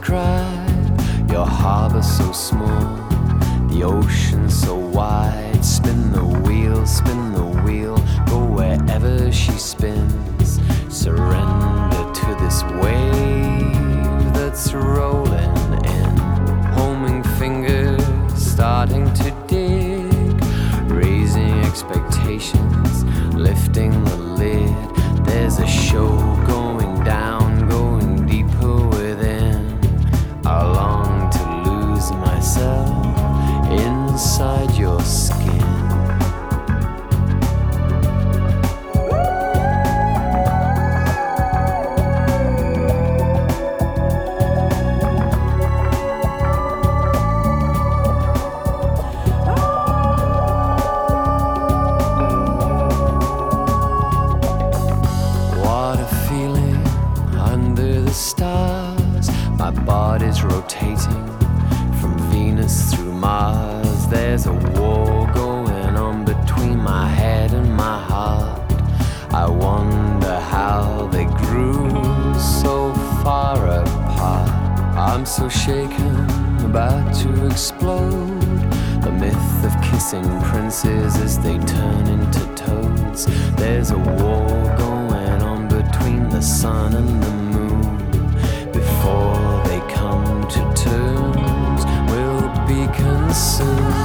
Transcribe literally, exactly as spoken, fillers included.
describe your harbor so small, the ocean so wide. Spin the wheel, spin the wheel, go wherever she spins. Surrender to this wave that's rolling in. Homing fingers starting to dig, raising expectations, lifting the lid. There's a show going down, going deeper within. I long to lose myself inside your skin. Stars, my body's rotating from Venus through Mars. There's a war going on between my head and my heart. I wonder how they grew so far apart. I'm so shaken, about to explode. The myth of kissing princes as they turn into toads. There's a war going on between the sun and the moon. Before they come to terms, we'll be consumed.